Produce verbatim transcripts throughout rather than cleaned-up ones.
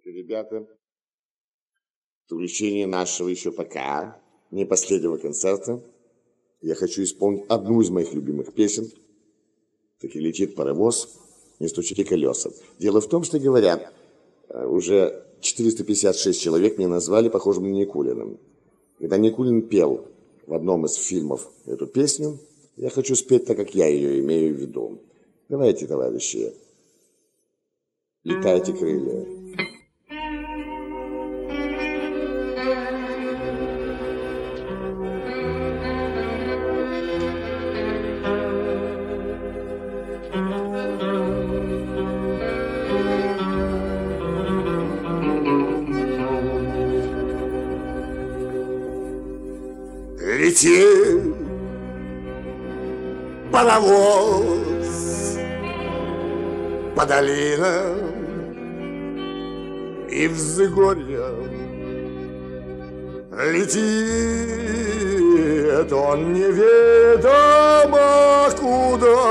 Ребята, в увлечении нашего еще пока не последнего концерта я хочу исполнить одну из моих любимых песен. Так и летит паровоз, не стучите колеса. Дело в том, что говорят, уже четыреста пятьдесят шесть человек мне назвали похожим на Никулина. Когда Никулин пел в одном из фильмов эту песню, я хочу спеть так, как я ее имею в виду. Давайте, товарищи, летайте крылья. Летит паровоз по долинам и взгорьям. Летит он неведомо куда.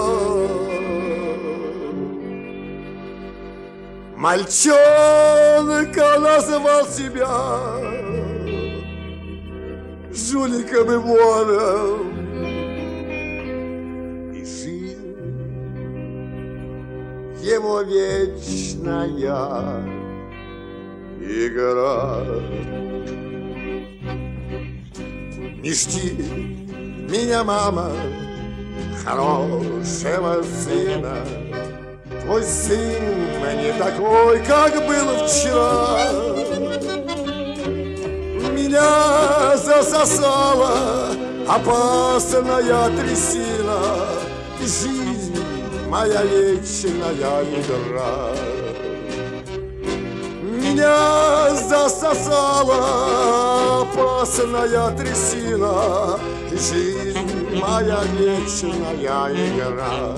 Мальчонка назвал себя жуликом и вором, и жизнь его вечная игра. Не жди меня, мама, хорошего сына. Твой сын не такой, как был вчера. Меня засосала опасная трясина, и жизнь моя вечная игра. Меня засосала опасная трясина, и жизнь моя вечная игра.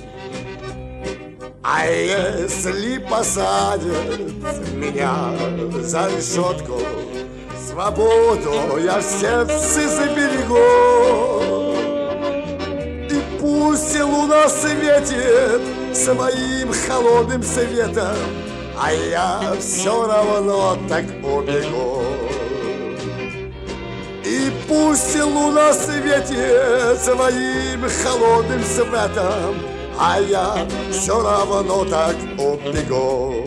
А если посадят меня за решетку, свободу я в сердце заберегу. И пусть луна светит своим холодным светом, а я все равно так убегу. И пусть луна светит своим холодным светом, а я все равно так убегу.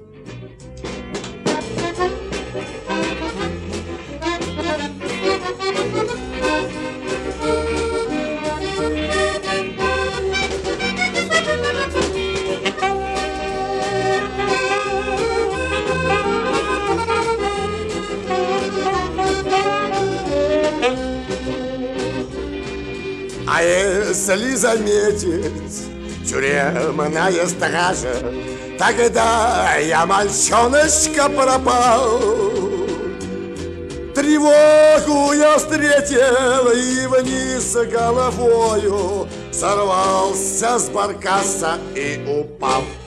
А если заметить тюремная стража, тогда я, мальчоночка, пропал. Тревогу я встретил и вниз головою сорвался с баркаса и упал.